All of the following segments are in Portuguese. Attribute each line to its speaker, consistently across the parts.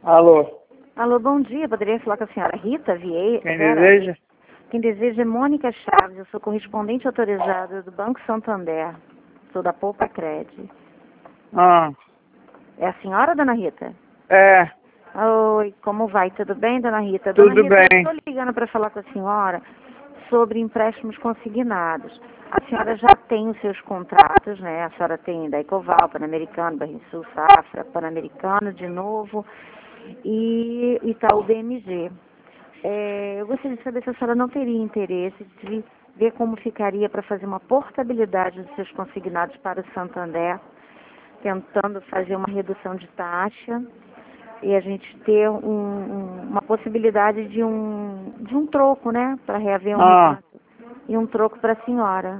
Speaker 1: Alô,
Speaker 2: Alô, bom dia. Poderia falar com a senhora Rita Vieira?
Speaker 1: quem deseja?
Speaker 2: Quem deseja é Mônica Chaves. Eu sou correspondente autorizada do Banco Santander. Sou da Poupa Cred.
Speaker 1: Ah,
Speaker 2: É a senhora, dona Rita?
Speaker 1: é,
Speaker 2: Oi, como vai? Tudo bem, dona Rita?
Speaker 1: Tudo
Speaker 2: Dona Rita,
Speaker 1: bem.
Speaker 2: eu estou ligando para falar com a senhora sobre empréstimos consignados. A senhora já tem os seus contratos, né? A senhora tem da Ecoval, Pan-Americano, Banrisul, Safra, Pan-Americano de novo e Itaú BMG. Eu gostaria de saber se a senhora não teria interesse de ver como ficaria para fazer uma portabilidade dos seus consignados para o Santander, tentando fazer uma redução de taxa e a gente ter uma possibilidade de um troco, né? Para reaver
Speaker 1: Ah,
Speaker 2: e um troco para a senhora.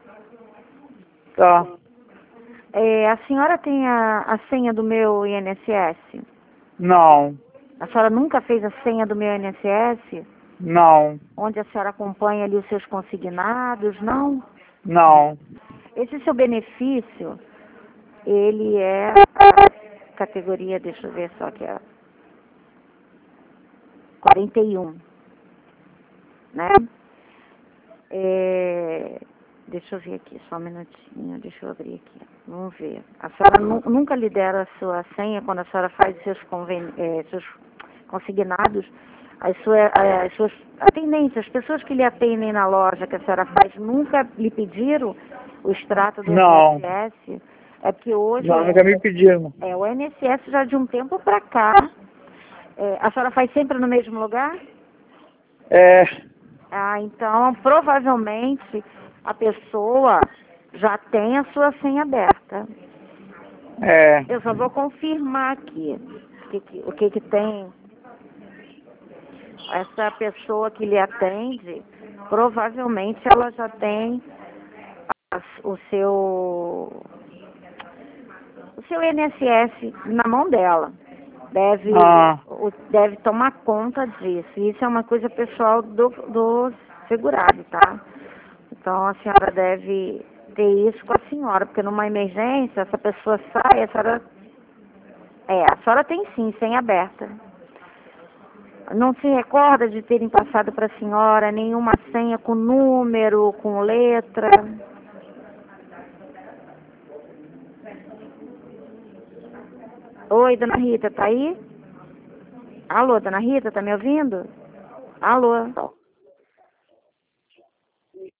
Speaker 1: tá.
Speaker 2: A senhora tem a senha do meu INSS?
Speaker 1: Não,
Speaker 2: A senhora nunca fez a senha do meu INSS?
Speaker 1: não,
Speaker 2: Onde a senhora acompanha ali os seus consignados, não?
Speaker 1: não.
Speaker 2: Esse seu benefício, ele é a categoria, deixa eu ver só que é 41, né? Deixa eu ver aqui, só um minutinho, deixa eu abrir aqui. Vamos ver. A senhora nunca lidera a sua senha quando a senhora faz os seus consignados, as suas atendentes, as pessoas que lhe atendem na loja que a senhora faz, nunca lhe pediram o extrato do
Speaker 1: Não.
Speaker 2: INSS? É porque hoje
Speaker 1: Não, nunca me pediram.
Speaker 2: o INSS já de um tempo para cá, a senhora faz sempre no mesmo lugar?
Speaker 1: É,
Speaker 2: Ah, então provavelmente a pessoa já tem a sua senha aberta.
Speaker 1: é,
Speaker 2: Eu só vou confirmar aqui o que tem. Essa pessoa que lhe atende, provavelmente ela já tem o seu INSS na mão dela.
Speaker 1: ah,
Speaker 2: Deve tomar conta disso. Isso é uma coisa pessoal do segurado, tá? Então a senhora deve ter isso com a senhora, porque numa emergência, essa pessoa sai, a senhora tem sim, senha aberta. Não se recorda de terem passado para a senhora nenhuma senha com número, com letra? Oi, dona Rita, tá aí? Alô, dona Rita, tá me ouvindo? Alô?